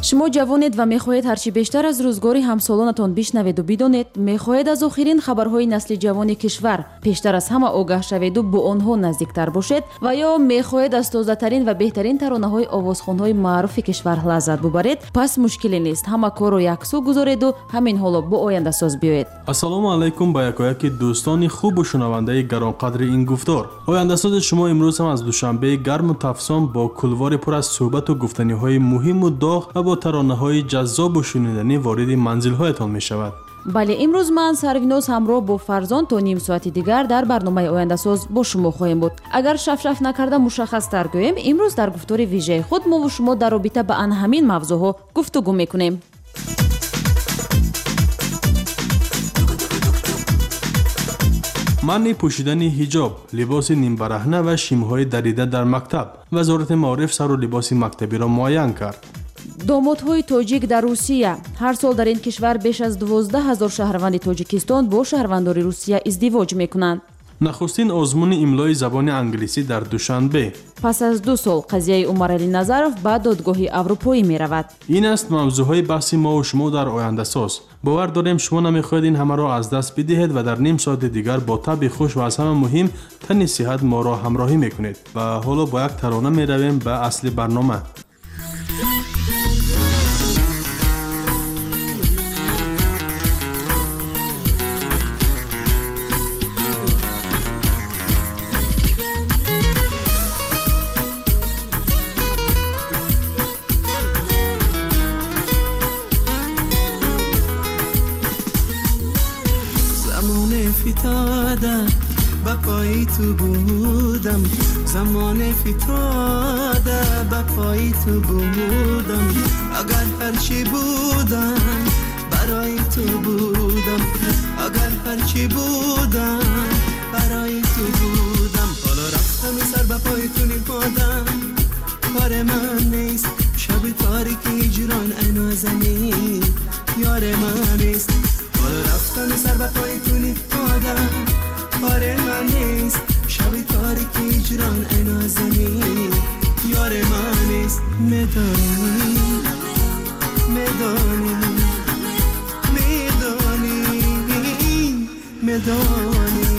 شما جوانید و می‌خواهید هرچی بیشتر از روزگاری همسالانتان بشنوید و بدانید، می‌خواهید از آخرین خبرهای نسل جوان کشور پیشتر از همه آگاه شوید و با آنها نزدیکتر باشید و یا می‌خواهید از تازه‌ترین و بهترین ترانه‌های آوازخوان‌های معروف کشور لذت ببرید، پس مشکلی نیست. همه کار رو یکسو گذارید و همین حالا با آینده ساز بیایید. السلام علیکم با یکایک دوستان خوب و شنونده گرانقدر این گفتار. آینده ساز شما امروز هم از دوشنبه گرم و تفسان با کلوار پر از صحبت و گفتنی‌های مهم و داغ و با ترانه‌های جذاب و شنیدنی وارد منزل‌هایتان می‌شود. بله، امروز من سرویناز همراه با فرزان تا نیم ساعت دیگر در برنامه آینده ساز با شما خواهیم بود. اگر شف نکرده مشخص تر گویم، امروز در گفتار ویژه خود ما و شما در رابطه با همین موضوعها گفتگو می‌کنیم. منع پوشیدن حجاب، لباس نیم برهنه و شیم‌های دریده در مکتب. وزارت معارف سر و لباس مکتبی را معین کرد. دامادهای تاجیک در روسیه. هر سال در این کشور بیش از 12,000 شهروند تاجیکستان با شهروندان روسیه ازدواج میکنند. نخستین آزمون املای زبان انگلیسی در دوشنبه. پس از 2 سال قضیه عمر علی نظرов به دادگاه اروپایی می رود. این است موضوعهای بحث ما و شما در آینده ساز. باور داریم شما نمیخواهید این همه را از دست بدهید و در نیم ساعت دیگر با طبع خوش و از همه مهم تن صحت ما را همراهی میکنید. و حالا با یک ترانه می رویم به اصل برنامه. با پای تو بودم، زمان فتاده با پای تو بودم، اگر هرچی بودم برای تو بودم، اگر هرچی بودم برای تو بودم. حالا رفتم سر با پای تو نپادم، کار من نیست شب تاریک هجران اینازنی یار من نیست. حالا رفتم سر با پای تو نپادم، کار من نیست شب تاریک هجران اینازنی یار من نیست. میدانی میدانی میدانی میدانی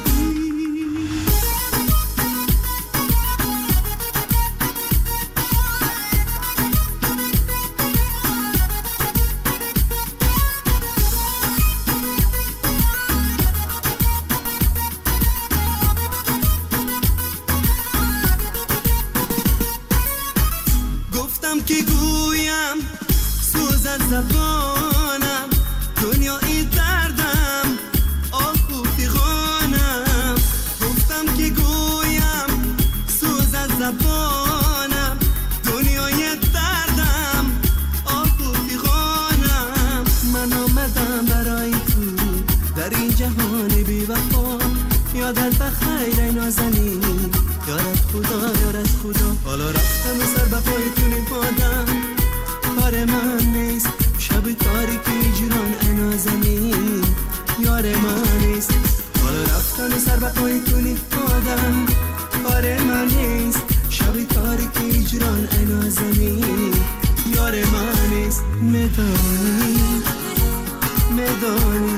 که گویم سوزد زبانم، دنیای دردم آهو فیغانم. گفتم که گویم سوزد زبانم، دنیای دردم آهو فیغانم. من آمدم برای تو در این جهان بی وفا، یادت بخیر ای نازنین یارت خدا یارت خدا. حالا رفتم سر به پای تو نپادم، کار من نیست شب تاریک هجران اینازنی یار من نیست. حالا رفتم سر به پای تو نپادم، کار من نیست شب تاریک هجران اینازنی یار من نیست. میدانی میدانی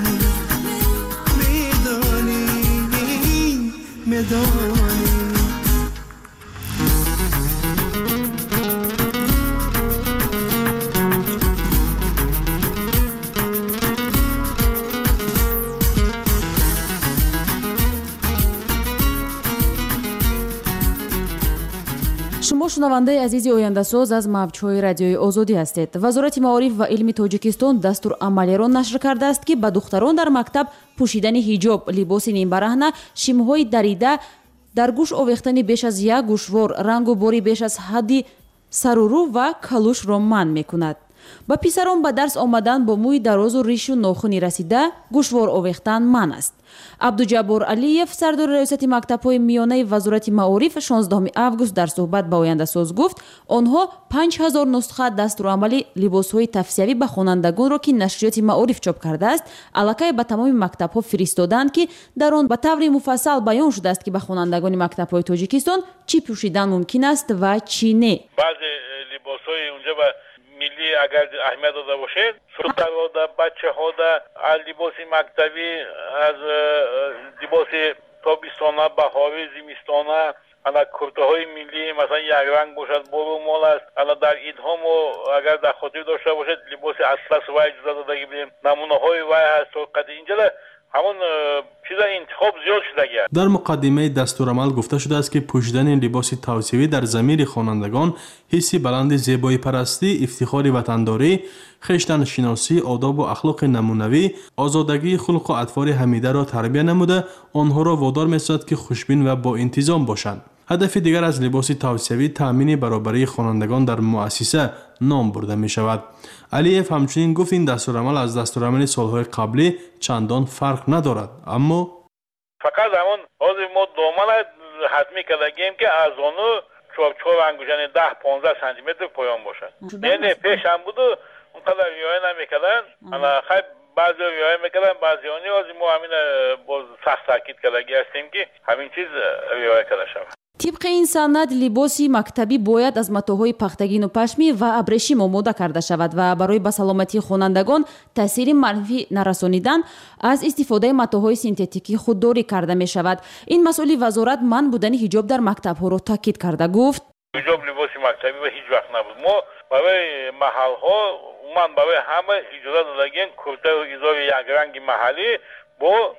میدانی میدانی شما شنونده عزیزی آینده ساز از موج‌های رادیوی آزادی هستید. وزارت معارف و علم تاجیکستان دستور عملی را نشر کرده است که به دختران در مکتب پوشیدن حجاب، لباس نیم برهنه، شیم‌های دریده، در گوش آویختن بیش از یک گوشوار، رنگ و باری بیش از حدی سرورو و کلوش را منع می‌کند. با پسران به درس آمدن با موی دراز و ریش و ناخنی رسیده گوشوار آویختن منع است. عبدالجبار علیف سردار ریاست مکتب‌های میانه وزارت معارف 16 август در صحبت با آینده ساز گفت آنها 5000 نسخه دستورالعمل لباس‌های تفسیری به خوانندگان را که نشریات معارف چاپ کرده است الکی به تمام مکتب‌ها فرستادند که در آن به طور مفصل بیان شده است که به خوانندگان مکتب‌های تاجیکستان چی پوشیدن ممکن است و چی نه. بعضی لباس‌های اونجا به ملی ملی اگر اهمیت داده باشید دخترها و بچه‌ها از لباس مکتبی از لباس تابستانه بهاری زمستانه انا کرته‌های ملی مثلا یک رنگ باشد برومال است انا در عیدها ما اگر در خاطر داشته باشد لباس اطلس و اجازه داده بودیم نمونه‌های وای هست قد اینجا همون چیزا انتخاب زیاد شده گیاد. در مقدمه دستورالعمل گفته شده است که پوشیدن لباس توصیوی در ضمیر خوانندگان حسی بلند زیبایی پرستی، افتخار وطنداری، خویشتن شناسی، آداب و اخلاق نمونوی، آزادگی خلق و اطوار حمیده را تربیت نموده آنها را وادار می‌سازد که خوشبین و با انتظام باشند. هدف دیگر از لباس توصیوی تامین برابری خوانندگان در مؤسسه نام برده می شود. علیف همچنین گفت این دستورالعمل از دستورالعمل سالهای قبلی چندان فرق ندارد اما فقط همون حاضر ما دامن حتمی کردیم که از آنو چوب انگشتان 10-15 سانتی متر پایان باشد. یعنی پیش هم بود اونقدر ریایه نمیکردن. انا خیلی بعضی ریایه میکردن بعضی آنی ما همین باز سخت تاکید کردگی هستیم که همین چیز ریایه کرده شود. طبق این سند لباسی مکتبی باید از متاهای پختگین و پشمی و ابریشم آماده کرده شود و برای به سلامتی خوانندگان تاثیر منفی نرسانیدن از استفاده متاهای سنتتیکی خودداری کرده می شود. این مسئول وزارت منع بودن حجاب در مکتب ها را تاکید کرده گفت حجاب لباسی مکتبی و هیچ وقت نبود. ما برای محل ها من برای همه اجازه دادگیم کرته و ایزار یک رنگ محلی با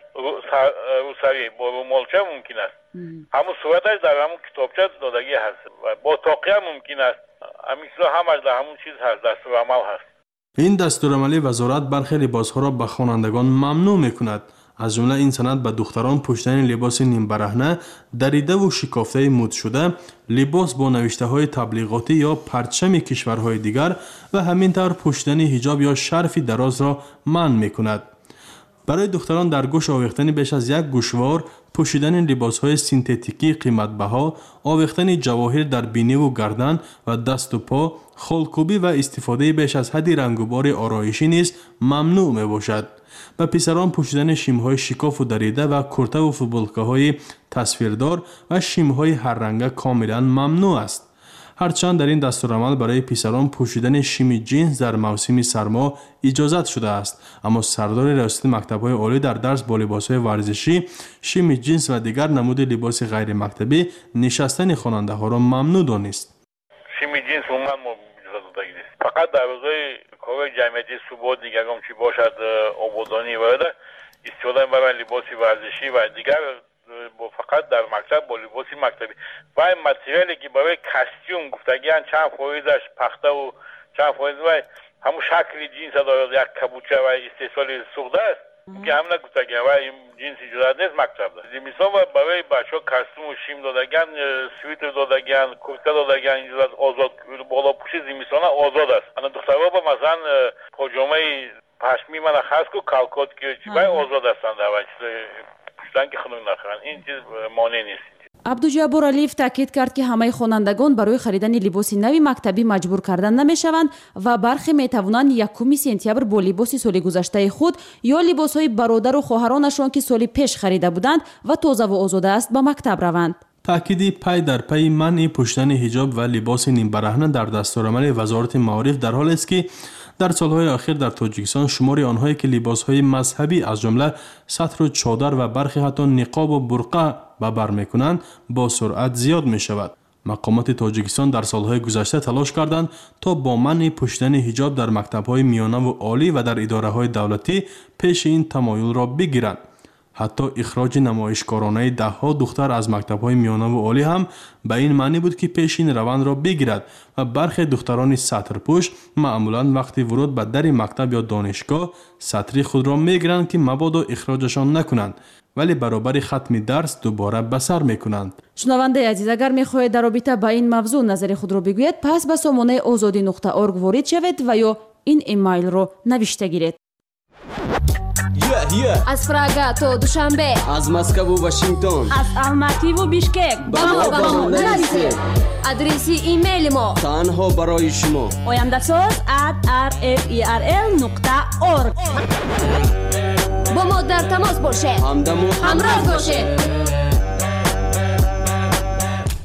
روسری با رومالچه ممکن است. همون صورتش در همون کتابچه دادگی هست و با تاقیه ممکن است. همین همش در همون چیز هست دستورالعمل هست. این دستورالعمل وزارت برخی لباس‌ها را به خوانندگان ممنوع می‌کند. از جمله این سند به دختران پوشیدن لباس نیم برهنه، دریده و شکافته مد شده، لباس با نوشته‌های تبلیغاتی یا پرچم کشورهای دیگر و همینطور پوشیدن حجاب یا شرف دراز را منع می‌کند. برای دختران در گوش آویختن بیش از یک گوشوار، پوشیدن لباس‌های سنتتیکی قیمت‌بها، آویختن جواهر در بینی و گردن و دست و پا، خالکوبی و استفاده بیش از حد رنگ و بار آرایشی نیز ممنوع میباشد. به پسران پوشیدن شیم‌های شکاف و دریده و کرته و فوتبالکه‌های تصویردار و شیم‌های هر رنگه کاملا ممنوع است. هرچند در این دستورالعمل برای پسران پوشیدن شیم جینز در موسم سرما اجازت شده است، اما سردار ریاست مکتب‌های عالی در درس با لباس‌های ورزشی، شیم جینز و دیگر نمود لباس غیر مکتبی نشستن خواننده‌ها را ممنوع دانست. شیم جینز عموما اجازه داده است. فقط در روزهای کار جمعیتی صبح دیگر هم چی باشد آبادانی و استفاده برای لباس ورزشی و دیگر فقط در مکتب با لباس مکتبی و این متریالی که برای کاستیوم گفتگیان چند فایدهش پخته و چند فایده و همون شکل جنس دارد یک کبوچه و استحصال سوخته است که همون گفتگیان و این جنس اجازت نیست مکتب دارد. مثلا برای بچه ها کاستیوم و شیم دادگیان، سویتر دادگیان، کرته دادگیان اجازت آزاد بالا پوشی زمستانه آزاد است. انا دخترها با مثلا پاجامه پشمی من خاص کو کالکوت که چیزای آزاد هستند و این چیز مانع نیست. عبدالجبار علیف تاکید کرد که همه خوانندگان برای خریدن لباس نوی مکتبی مجبور کردن نمیشوند و برخی میتوانند 1 سپتامبر با لباس سال گذشته خود یا لباسهای برادر و خواهرانشان که سال پیش خریده بودند و تازه و آزاده است به مکتب روند. تأکیدی پی در پی منع پوشیدن حجاب و لباس نیم برهنه در دستورالعمل وزارت معارف در حالی است که در سالهای اخیر در تاجیکستان شمار آنهایی که لباسهای مذهبی از جمله سطر و چادر و برخی حتی نقاب و برقع به بر میکنند با سرعت زیاد می شود. مقامات تاجیکستان در سالهای گذشته تلاش کردند تا با منع پوشیدن حجاب در مکتب‌های میانه و عالی و در اداره‌های دولتی پیش این تمایل را بگیرند. حتی اخراج نمایشکارانه ده‌ها دختر از مکتب‌های میانه و عالی هم به این معنی بود که پیش این روند را بگیرد و برخی دختران سطرپوش معمولاً وقتی ورود به در مکتب یا دانشگاه سطری خود را میگیرند که مبادا اخراجشان نکنند، ولی برابر ختم درس دوباره به سر میکنند. شنونده عزیز، اگر میخواهید در رابطه با این موضوع نظر خود را بگویید پس به سامانه azadi.org وارد شوید و یا این ایمیل را نوشته گیرید. از پراگا تا دوشنبه، از مسکو و واشنگتن، از الماتی و بیشکک با ما نرسید. ادرسی ایمیل ما تنها برای شما oyandasaz@rferl.org. با ما در تماس باشید، همراه باشید.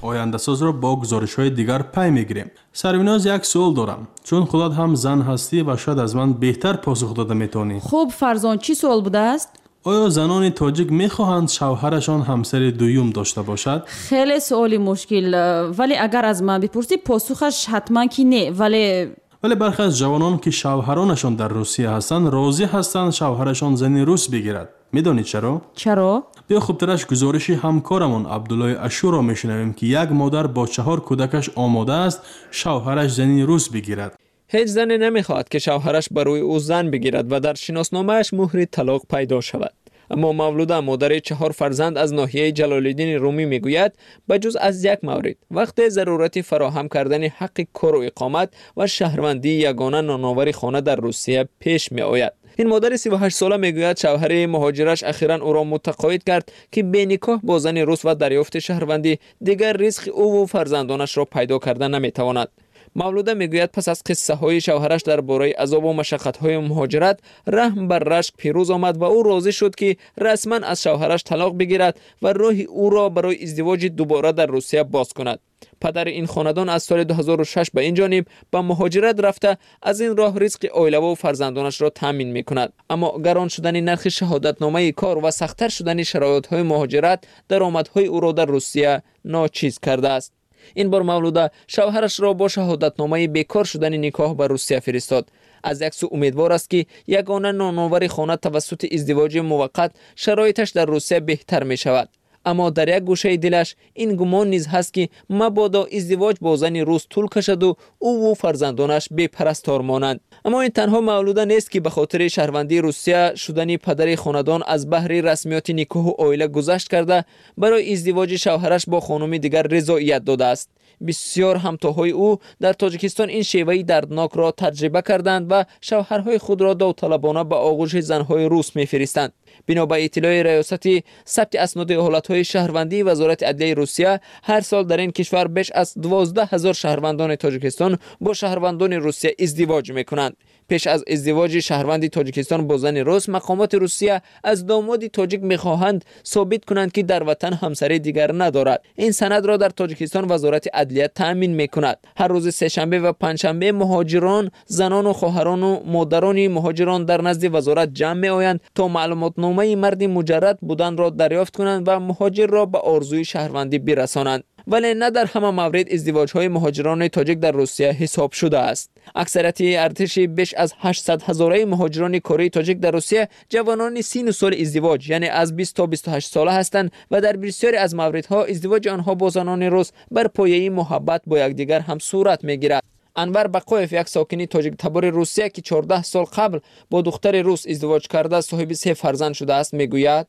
آینده‌ساز را با گزارش‌های دیگر پی می‌گیریم. سریناز یک سوال دارم، چون خودت هم زن هستی و شاید از من بهتر پاسخ داده می‌تونی. خب فرزان چی سوال بوده است؟ آیا زنان تاجیک می‌خواهند شوهرشان همسر دوم داشته باشد؟ خیلی سوالی مشکل، ولی اگر از من بپرسی پاسخش حتما که نه. ولی برخی از جوانان که شوهرانشان در روسیه هستند راضی هستند شوهرشان زنی روس بگیرد. میدونید چرا؟ بیا خوبترش گزارشی همکارمون عبدالله اشور را میشنویم که یک مادر با 4 کودکش آماده است شوهرش زنی روس بگیرد. هیچ زنی نمیخواهد که شوهرش برای او زن بگیرد و در شناسنامه‌اش مهر طلاق پیدا شود. اما مولوده مادر 4 فرزند از ناحیه جلال‌الدین رومی میگوید بجز از یک مورد وقت ضرورت فراهم کردن حق کار و اقامت و شهروندی یگانه نانآور خانه در روسیه پیش می آید. این مادر 38 ساله میگوید شوهر مهاجرش اخیراً او را متقاعد کرد که بی نکاح با زن روس و دریافت شهروندی دیگر رزق او و فرزندانش را پیدا کردن نمیتواند. مولوده میگوید پس از قصه های شوهرش درباره عذاب و مشقت های مهاجرت رحم بر رشک پیروز آمد و او راضی شد که رسما از شوهرش طلاق بگیرد و راه او را برای ازدواج دوباره در روسیه باز کند. پدر این خاندان از سال 2006 به این جانب به مهاجرت رفته از این راه رزق عائله و فرزندانش را تامین میکند. اما گران شدن نرخ شهادتنامه کار و سخت‌تر شدن شرایط های مهاجرت درآمدهای او را در روسیه ناچیز کرده است. این بار مولوده شوهرش را با شهادتنامه بیکار شدن نکاح به روسیه فرستاد. از یک سو امیدوار است که یگانه نانآور خانه توسط ازدواج موقت شرایطش در روسیه بهتر می شود. اما در یک گوشه دلش این گمان نیز هست که مبادا ازدواج با زن روس طول کشد و او و فرزندانش بی پرستار مانند. اما این تنها مولوده نیست که به خاطر شهروندی روسیه شدن پدر خاندان از بحر رسمیات نکاح و عائله گذشت کرده برای ازدواج شوهرش با خانم دیگر رضایت داده است. بسیار همتاهای او در تاجیکستان این شیوه دردناک را تجربه کردند و شوهرهای خود را داوطلبانه به آغوش زنهای روس می‌فرستند. بنا به اطلاع ریاست ثبت اسناد حالتهای شهروندی وزارت عدلیه روسیه، هر سال در این کشور بیش از 12,000 شهروندان تاجیکستان با شهروندان روسیه ازدواج میکنند. پیش از ازدواج شهروندی تاجیکستان با زن روس، مقامات روسیه از داماد تاجیک میخواهند ثابت کنند که در وطن همسر دیگر ندارد. این سند را در تاجیکستان وزارت عدلیه تامین میکند. هر روز سه‌شنبه و پنجشنبه مهاجران، زنان و خواهران و مادران مهاجران در نزد وزارت جمع میآیند تا معلوماتنامه مرد مجرد بودن را دریافت کنند و مهاجر را به آرزوی شهروندی برسانند. ولی نه در همه مورد ازدواج‌های مهاجران تاجیک در روسیه حساب شده است. اکثریت ارتش بیش از 800,000 مهاجران کره تاجیک در روسیه جوانان سن و سال ازدواج یعنی از 20 تا 28 ساله هستند و در بسیاری از موردها ازدواج آنها با زنان روس بر پایه محبت با یکدیگر هم صورت می‌گیرد. انور بقایف، یک ساکن تاجیک تبار روسیه که 14 سال قبل با دختر روس ازدواج کرده صاحب 3 فرزند شده است، میگوید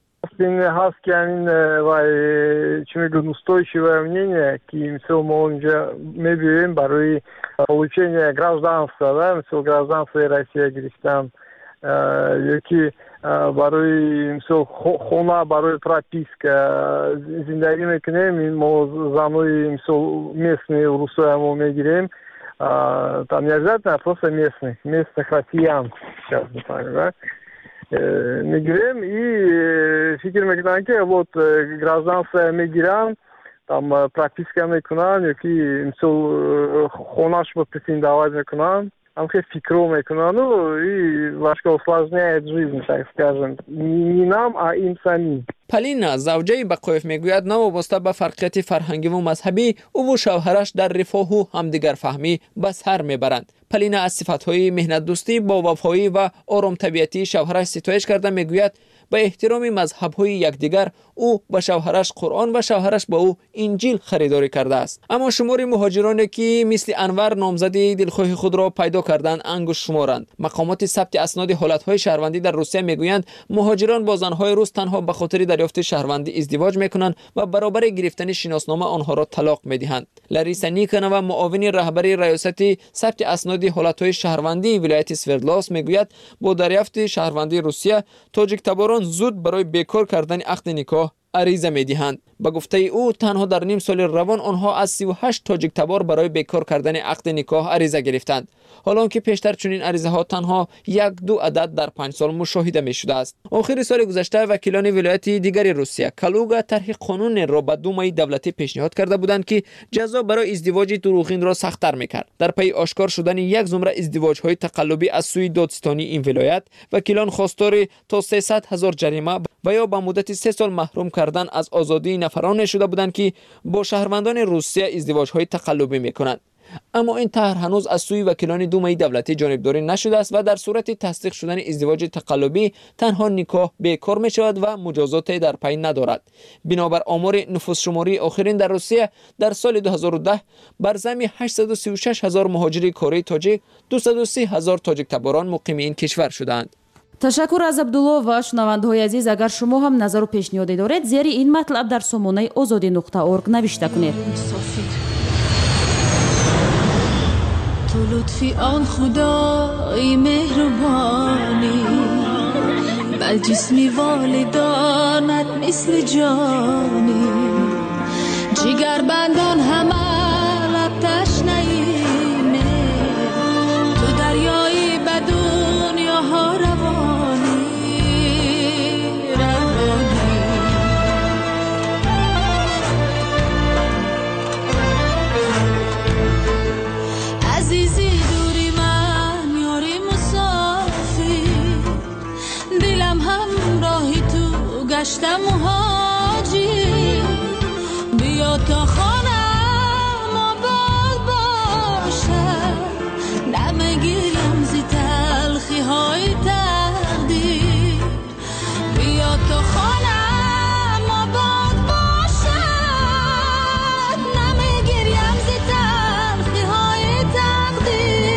устойчивое мнение, мы уже берем барой получения гражданства, да, гражданство России грештам, які барой хона барой прописка, зиндагӣ мекунем, мо занои местные русоямо мегирем, там не обязательно, а просто местных россиян, сейчас так, да. Мигрем и фикр мекунам ки вот гражданство мигрант там прописка мекунам ёки мисол хонашро претендовать мекунам амхе фикро мекунам и лашка усложняет жизнь, так скажем, не нам, а им самим. پالینا زوجه بقایف میگوید نوابسته به فرقیت فرهنگی و مذهبی او و شوهرش در رفاه و همدیگر فهمی به سر میبرند. پالینا از صفتهای مهنت دوستی با وفایی و آرام طبیعتی شوهرش ستایش کرده میگوید به احترام مذهب‌های یکدیگر او به شوهرش قرآن و شوهرش با او انجیل خریداری کرده است. اما شمار مهاجرانی که مثل انور نامزدی دلخواه خود را پیدا کردند انگشت شمارند. مقامات ثبت اسناد حالتهای شهروندی در روسیه میگویند مهاجران با زنهای روس تنها به خاطر دریافت شهروندی ازدواج میکنند و برابر گرفتن شناسنامه آنها را طلاق میدهند. لاریسا نیکنووا، معاون رهبر ریاست ثبت اسناد حالتهای شهروندی ولایت سوردلوس میگوید با دریافت شهروندی روسیه تاجیک تباران زود برای بیکار کردن عقد نکاح عریضه می‌دهند. به گفته او تنها در نیم سال روان آنها از 38 تاجیک تبار برای بیکار کردن عقد نکاح عریضه گرفتند، حالا که پیشتر چنین عریضه ها تنها 1-2 عدد در 5 سال مشاهده می شده است. آخر سال گذشته وکیلان ولایت دیگر روسیه کالوگا طرح قانون را به دومای دولتی پیشنهاد کرده بودند که جزا برای ازدواج دروغین را سخت‌تر می‌کرد. در پی آشکار شدن یک زمره ازدواج‌های تقلبی از سوی دادستانی این ولایت، وکیلان خواستار تا 300,000 جریمه و یا به مدت 3 سال محروم کردن از آزادی نفرانی شده بودند که با شهروندان روسیه ازدواج‌های تقلبی می‌کنند. اما این طرح هنوز از سوی وکیلان دومای دولتی جانبداری نشده است و در صورت تصدیق شدن ازدواج تقلبی تنها نکاح بیکار می شود و مجازات در پی ندارد. بنابر آمار نفوس شماری آخرین در روسیه در سال 2010 بر زمین 836,000 مهاجر کره تاجیک 230,000 تاجیک تباران مقیم این کشور شدند. تشکر از عبدالله و شنونده‌های عزیز. اگر شما هم نظر و پیشنهادی دارید زیر این مطلب در سامانه azadi.org نوشته کنید. تو لطفی آن خدای مهربانی بل جسمی والدانت مثل جانی جگر بندان همه لب تشنهینه تو دریایی به دنیاها روانی عزیزی دوری من یاری مسافر دلم همراهی تو گشتم مهاجر بیا تا خانم آباد باشد نمیگیرم زی تلخی های تقدیر بیا تا خانم آباد باشد نمیگیرم زی تلخی های تقدیر.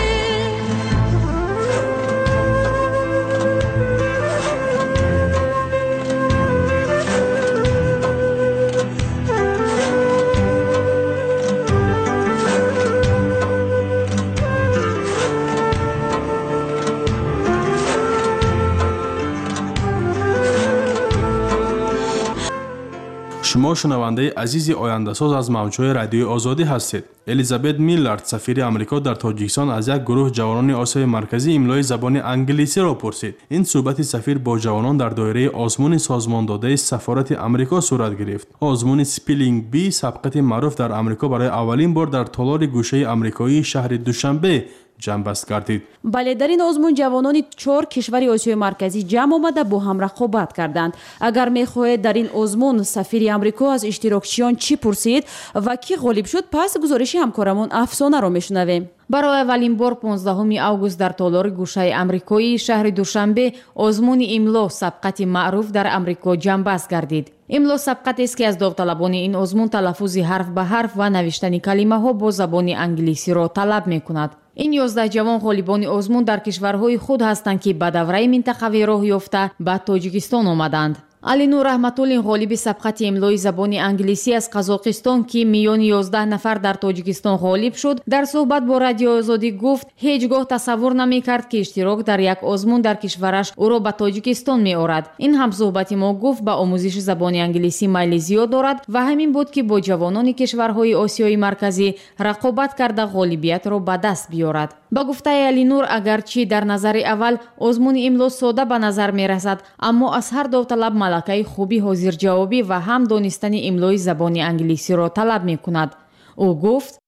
شما شنونده عزیز آینده‌ساز از موج‌های رادیوی آزادی هستید. الیزابت میلارد سفیر آمریکا در تاجیکستان از یک گروه جوانان آسیای مرکزی املای زبان انگلیسی را پرسید. این صحبت سفیر با جوانان در دایره آزمون سازمان داده سفارت آمریکا صورت گرفت. آزمون سپلینگ بی سبقت معروف در آمریکا برای اولین بار در تالار گوشه آمریکایی شهر دوشنبه جنبست گردید. بله، در این آزمون جوانان 4 کشور آسیای مرکزی جمع آمده با هم رقابت کردند. اگر می‌خواهید در این آزمون سفیر آمریکا از اشتراکچیان چی پرسید و کی غالب شد، پس گزارش همکارمون افسانه را میشنویم. برای اولین بار 15 اوگوست در تالار گوشه آمریکایی شهر دوشنبه آزمون املا سبقت معروف در آمریکا جنبست گردید. املا سبقتی است که از داوطلبان این آزمون تلفظ حرف به حرف و نوشتن کلمه‌ها با زبان انگلیسی را طلب می‌کند. این 11 جوان غالبان آزمون در کشورهای خود هستند که به دوره منطقوی راه یافته به تاجیکستان آمدند. علینور رحمت‌الله غالب سبقت املای زبان انگلیسی از قزاقستان که میان 11 نفر در تاجیکستان غالب شد، در صحبت با رادیو آزادی گفت هیچگاه تصور نمی‌کرد که اشتراک در یک آزمون در کشورش او را به تاجیکستان می‌آورد. این هم صحبت ما گفت به آموزش زبان انگلیسی میل زیاد دارد و همین بود که با جوانان کشورهای آسیای مرکزی رقابت کرده غالبیت را به دست بیاورد. با گفته علینور اگرچه در نظر اول آزمون املا ساده به نظر می‌رسد، اما از هر داوطلب ملکه خوبی حاضر جوابی و هم دانستن املای زبان انگلیسی را طلب می‌کند. او گفت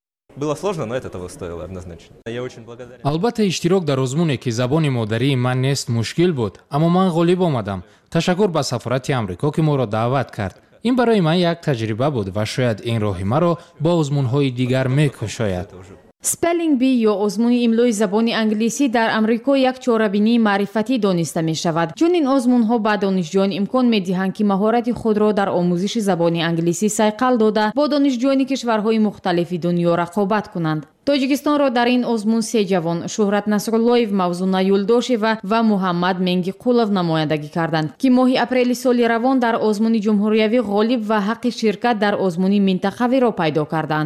البته اشتراک در آزمونی که زبان مادری من نیست مشکل بود، اما من غالب آمدم. تشکر به سفارت آمریکا که ما را دعوت کرد. این برای من یک تجربه بود و شاید این راه مرا با آزمون‌های دیگر می‌کشاید. سپلینگ بی یا آزمون املای زبان انگلیسی در آمریکا یک چاره‌بینی معرفتی دانسته می شود. چون این آزمون ها به دانشجویان امکان می دهند که مهارت خود را در آموزش زبان انگلیسی صقل داده با دانشجویان کشورهای مختلف دنیا رقابت کنند. تاجیکستان را در این آزمون 3 جوان شهرت نصراللهیف، موزون یولداشیو و محمد منگی قولov نمایندگی کردند که ماه اپریل سال روان در آزمون جمهوریوی غالب و حق شرکت در آزمون منطقوی را پیدا کردند.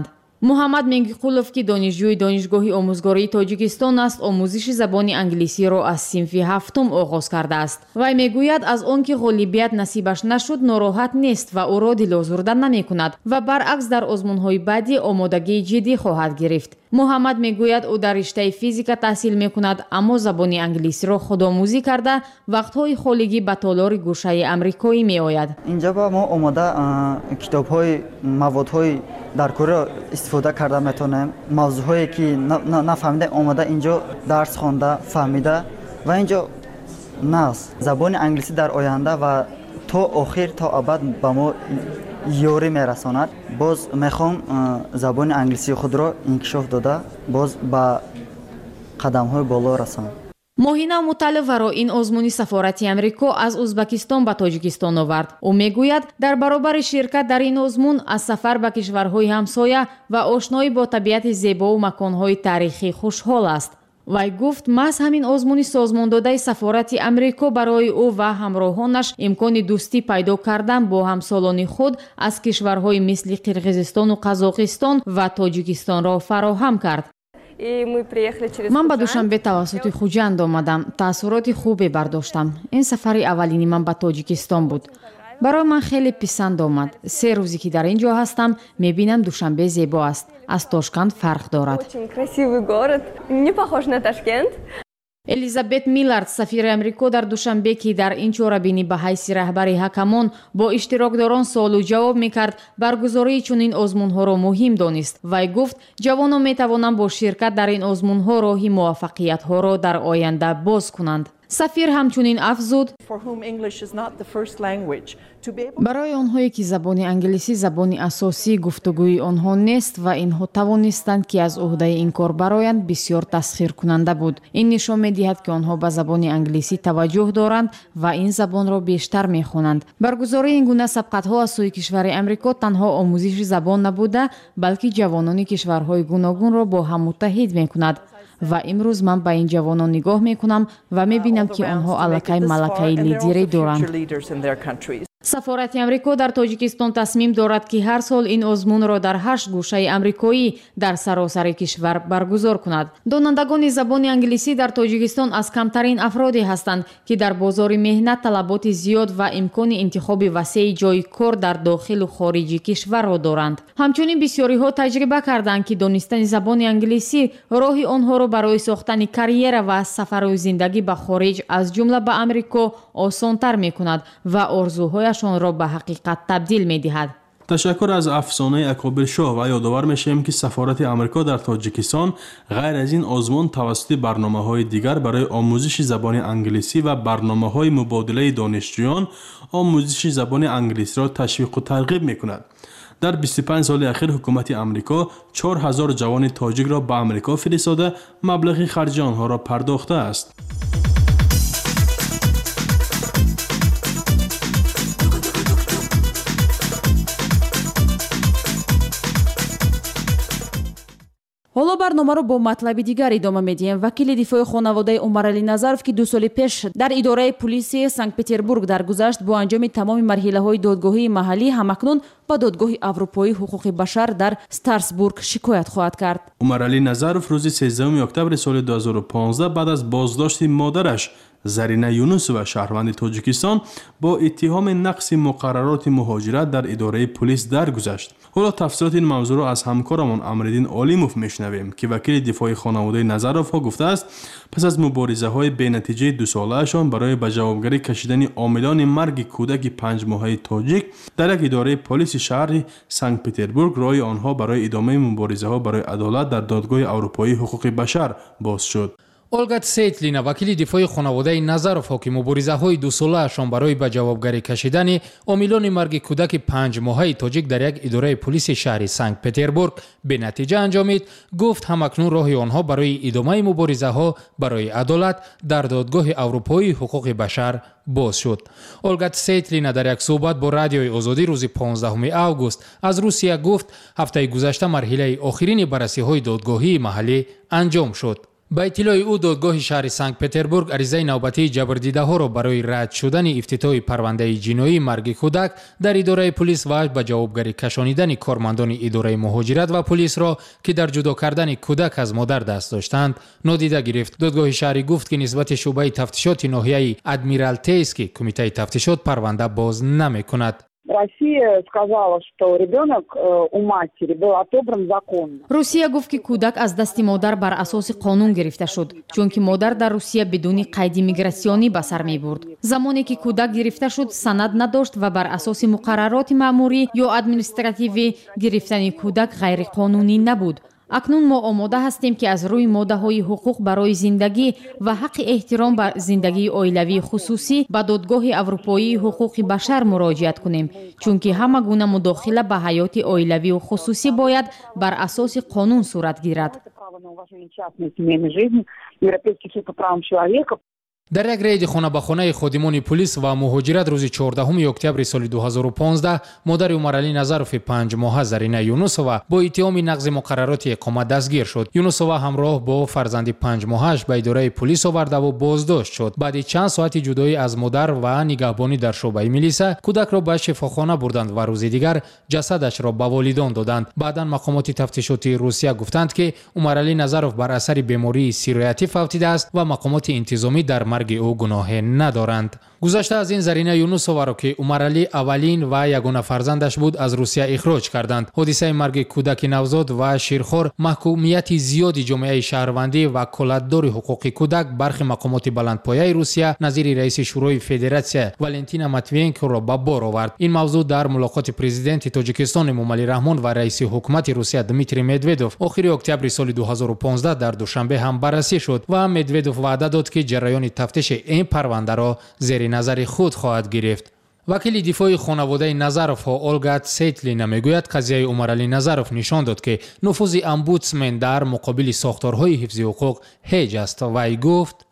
муҳаммад мегиқулов ки донишҷӯи донишгоҳи омӯзгории тоҷикистон аст, омӯзиши забони англисиро аз синфи ҳафтум оғоз кардааст. Вай мегӯяд аз он ки ғолибият насибаш нашуд нороҳат нест ва ӯро дилозурда намекунад ва баръакс дар озмунҳои баъдӣ омодагии ҷиддӣ хоҳад гирифт. муҳаммад мегӯяд ӯ дар риштаи физика таҳсил мекунад, аммо забони англисиро худомӯзӣ карда вақтҳои холигӣ ба толори гӯшаи амрикоӣ меояд. инҷа ба мо омода китобҳои маводҳои даркориро истифода карда метавонем. мавзӯъҳое ки нафаҳмида омода инҷо дарс хонда фаҳмида ва инҷо нас забони англисӣ дар оянда ва то охир то абад ба мо ёрӣ мерасонад. боз мехоҳам забони англисии худро инкишоф дода боз ба қадамҳои боло расонам. моҳина муталливаро ин озмуни сафорати амрико аз узбекистон ба тоҷикистон овард. ӯ мегӯяд дар баробари ширкат дар ин озмун аз сафар ба кишварҳои ҳамсоя ва ошноӣ бо табиати зебову маконҳои таърихӣ хушҳол аст. вай гуфт маҳз ҳамин озмуни созмондодаи сафорати амрико барои ӯ ва ҳамроҳонаш имкони дӯстӣ пайдо кардан бо ҳамсолони худ аз кишварҳои мисли қирғизистону қазоқистон ва тоҷикистонро фароҳам кард. ман ба душанбе тавассути хуҷанд омадам. таассуроти хубе бардоштам. ин сафари аввалини ман ба тоҷикистон буд. барои ман хеле писанд омад. 3 рӯзе ки дар ин ҷо ҳастам, мебинам Душанбе зебо аст. аз Тошкент фарқ дорад. элизабет миллард, сафири амрико дар Душанбе, ки дар ин чорабинӣ ба ҳайси раҳбари ҳакамон бо иштирокдорон суолу ҷавоб мекард, баргузории чунин озмунҳоро муҳим донист. вай гуфт ҷавонон метавонанд бо ширкат дар ин озмунҳо роҳи муваффақиятҳоро дар оянда боз кунанд. сафир ҳамчунин афзуд: барои онҳое ки забони англисӣ забони асосии гуфтугӯи онҳо нест ва инҳо тавонистанд ки аз уҳдаи ин кор бароянд, бисёр тасхиркунанда буд. ин нишон медиҳад ки онҳо ба забони англисӣ таваҷҷӯҳ доранд ва ин забонро бештар мехонанд. баргузории ин гуна сабқатҳо аз сӯи кишвари амрико танҳо омӯзиши забон набуда, балки ҷавонони кишварҳои гуногунро бо ҳам муттаҳид мекунад. ва имрӯз ман ба ин ҷавонон нигоҳ мекунам ва мебинам ки онҳо аллакай малакаи лидерӣ доранд. сафорати амрико дар тоҷикистон тасмим дорад ки ҳар сол ин озмунро дар 8 гӯшаи амрикоӣ дар саросари кишвар баргузор кунад. донандагони забони англисӣ дар тоҷикистон аз камтарин афроде ҳастанд ки дар бозори меҳнат талаботи зиёд ва имкони интихоби васеъи ҷойи кор дар дохилу хориҷи кишварро доранд. ҳамчунин бисёриҳо таҷриба карданд ки донистани забони англисӣ роҳи онҳоро барои сохтани карьера ва сафару зиндагӣ ба хориҷ аз ҷумла ба амрико осонтар мекунад ва орзуҳояшонро ба ҳақиқат табдил медиҳад. ташаккур аз афсонаи акобир шоҳ ва ёдовар мешавем ки сафорати амрико дар тоҷикистон ғайр аз ин озмун тавассути барномаҳои дигар барои омӯзиши забони англисӣ ва барномаҳои мубодилаи донишҷӯён омӯзиши забони англисиро ташвиқу тарғиб мекунад. дар 25 соли ахир ҳукумати амрико 4000 ҷавони тоҷикро ба амрико фиристода маблағи харҷи онҳоро пардохтааст. ҳоло барномаро бо матлаби дигар идома медиҳем. вакили дифои хонаводаи Умаралӣ Назаров, ки 2 соли пеш дар идораи пулисияи Санкт-Петербург даргузашт, бо анҷоми тамоми марҳилаҳои додгоҳии маҳаллӣ ҳамакнун ба додгоҳи Аврупоии ҳуқуқи башар дар Старсбург шикоят хоҳад кард. Умаралӣ Назаров рӯзи 13 октябри соли 2015 баъд аз боздошти модараш Зарина Юнусова, шаҳрванди Тоҷикистон, бо иттиҳоми нақси муқаррароти муҳоҷират дар идораи пулис даргузашт. ҳоло тафсилоти ин мавзӯъро аз ҳамкорамон Амриддин Олимов мешунавем, ки вакили дифои хонаводаи Назаровҳо гуфтааст, пас аз муборизаҳои бенатиҷаи дусолаашон барои ба ҷавобгарӣ кашидани омилони марги кӯдаки 5 моҳаи тоҷик дар як идораи полиси шаҳри Санкт-Петербург, роҳи онҳо барои идомаи муборизаҳо барои адолат дар додгоҳи Аврупоии ҳуқуқи башар боз шуд. Олга Цейтлина, вакили дифои хонаводаи Назаровҳо, ки муборизаҳои дусолаашон барои ба ҷавобгарӣ кашидани омилони марги кӯдаки 5 моҳаи тоҷик дар як идораи полиси шаҳри Санкт-Петербург бенатиҷа анҷомид, гуфт ҳамакнун роҳи онҳо барои идомаи муборизаҳо барои адолат дар додгоҳи Аврупоии ҳуқуқи башар боз шуд. Олга Цейтлина дар як суҳбат бо Радиои Озодӣ рӯзи 15 август аз Русия гуфт, ҳафтаи гузашта марҳилаи охирини баррасиҳои додгоҳии маҳаллӣ анҷом шуд. با اطلاع او دادگاه شهر سنت پتربورگ عریضه نوبتی جبردیده‌ها را برای رد شدن افتتاح پرونده جنایی مرگ کودک در اداره پلیس و به جوابگری کشانیدن کارمندان اداره مهاجرت و پلیس را که در جدا کردن کودک از مادر دست داشتند نادیده گرفت. دادگاه شهری گفت که نسبت شعبه تفتیشات ناحیه ادمیرالتейский کمیته تفتیشات پرونده باز نمی‌کند. روسیه گفت که کودک از دست مادر بر اساس قانون گرفته شد چون که مادر در روسیه بدون قید میگراسیونی به سر میبرد. زمانی که کودک گرفته شد سند نداشت و بر اساس مقررات مأموری یا ادمنستراتیوی گرفتن کودک غیر قانونی نبود. اکنون ما آماده هستیم که از روی ماده‌های حقوق برای زندگی و حق احترام بر زندگی عائلوی خصوصی به دادگاه اروپایی حقوق بشر مراجعت کنیم چون که همه گونه مداخله به حیات عائلوی و خصوصی باید بر اساس قانون صورت گیرد. در یک رید خانه به خانه خادمان پلیس و مهاجرت روز 14 اکتبر سال 2015 مادر عمرعلی نظروف 5 ماهه زرینه یونسووا با اتهام نقض مقررات اقامت دستگیر شد. یونسووا همراه با فرزند 5 ماهش به اداره پلیس آورده و بازداشت شد. بعد چند ساعت جدایی از مادر و نگهبانی در شعبه میلیسا کودک را به شفاخانه بردند و روز دیگر جسدش را به والدان دادند. بعدا مقامات تفتیشاتی روسیه گفتند که عمرعلی نظروف بر اثر بیماری سیرویاتی فوتیده است و مقامات انتظامی در مرگ او گناه ندارند. گذشته از این زرینه یونسووا را که عمرعلی اولین و یگانه فرزندش بود از روسیه اخراج کردند. حادثه مرگ کودک نوزاد و شیرخوار محکومیت زیادی جامعه شهروندی و کلاتدار حقوق کودک برخی مقامات بلندپایه روسیه نظیر رئیس شورای فدراسیون والنتینا ماتوینکو را به بار آورد. این موضوع در ملاقات پرزیدنت تاجیکستان امومعلی رحمان و رئیس حکومت روسیه دمیتری مدودوف آخر اکتبر سال 2015 در دوشنبه هم بررسی شد و مدودوف وعده داد که جریان تفتیش این پرونده را زیر نظر خود خواهد گرفت. وکیل دفاع خانواده نظروف ها اولگا تسیتلینا میگوید قضیه عمرعلی نظروف نشان داد که نفوذ امبودسمن در مقابل ساختارهای حفظ حقوق هیچ است. وی گفت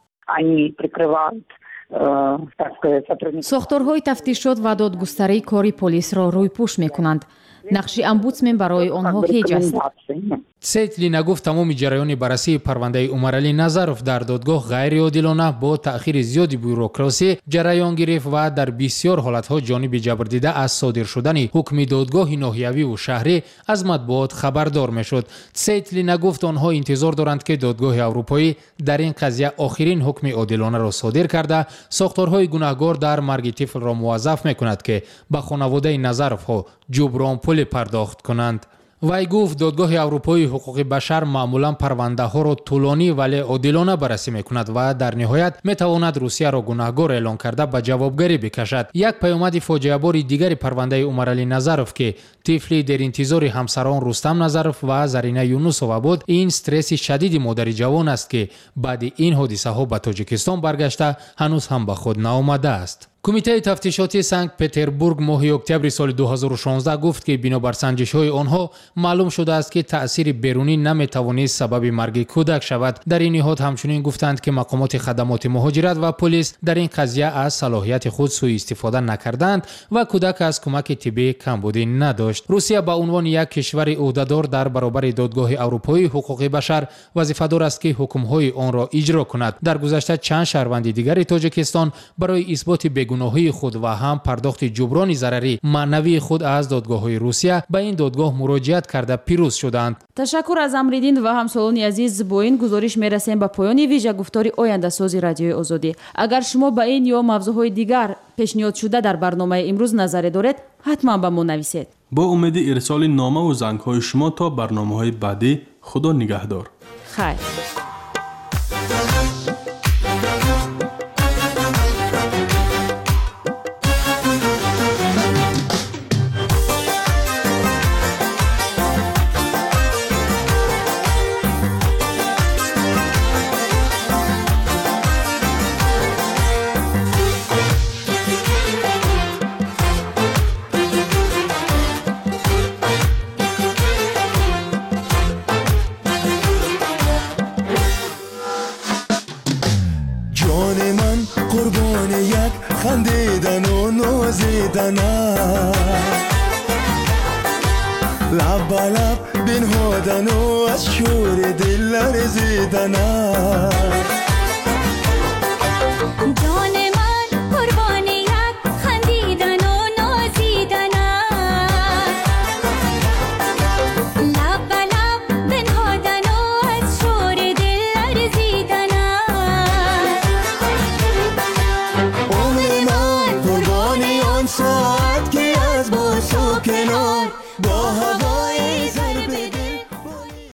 ساختارهای تفتیشات و دادگستری کاری پلیس را روی پوش میکنند. نقش امبودسمن برای آنها هیچ است. تسیتلینا گفت تمام جریان بررسی پرونده عمرعلی نظروف در دادگاه غیر عادلانه با تأخیر زیادی بوروکراسی جریان گرفت و در بسیار حالتها جانب جبردیده از صادر شدن حکم دادگاه ناحیوی و شهری از مطبوعات خبردار میشد. تسیتلینا گفت آنها انتظار دارند که دادگاه اروپایی در این قضیه آخرین حکم عادلانه را صادر کرده ساختارهای گناهگار در مرگ طفل را موظف میکند که به خانواده نظروف ها جبران پول پرداخت کنند. وی گفت دادگاه اروپایی حقوق بشر معمولا پرونده ها را طولانی ولی عادلانه بررسی میکند و در نهایت میتواند روسیه را گناهکار اعلام کرده به جوابگری بکشد. یک پیامد فاجعه بار دیگر پرونده عمرعلی نظروف که طفلی در انتظار همسران رستم نظروف و زرینه یونسووا بود این استرس شدید مادر جوان است که بعد این حادثه ها به تاجیکستان برگشته هنوز هم به خود نآمده است. کمیته تفتیشاتی سنت پتربورگ ماه اکتبر سال 2016 گفت که بنابر سنجش‌های آنها معلوم شده است که تأثیر بیرونی نمی‌توانست سبب مرگ کودک شود. در این نهاد همچنین گفتند که مقامات خدمات مهاجرت و پلیس در این قضیه از صلاحیت خود سوء استفاده نکردند و کودک از کمک طبی کمبودی نداشت. روسیه به عنوان یک کشور عهده‌دار در برابر دادگاه اروپایی حقوق بشر وظیفه‌دار است که حکم‌های آن را اجرا کند. در گذشته چند شهروند دیگر تاجیکستان برای اثبات گناهی خود و هم پرداخت جبران ضرری معنوی خود از دادگاه‌های روسیه به این دادگاه مراجعت کرده پیروز شدند. تشکر از امریدین و همسالان عزیز. با این گزارش میرسیم به پایان ویژه گفتار آینده سازی رادیوی آزادی. اگر شما به این یا موضوعهای دیگر پیشنهاد شده در برنامه امروز نظری دارید حتما به ما نویسید. با امید ارسال نامه و زنگ‌های شما تا برنامه‌های بعدی. خدا نگهدار. خیر. خندیدن و نازیدن لب به لب بنهادن و از شور دل لرزیدنم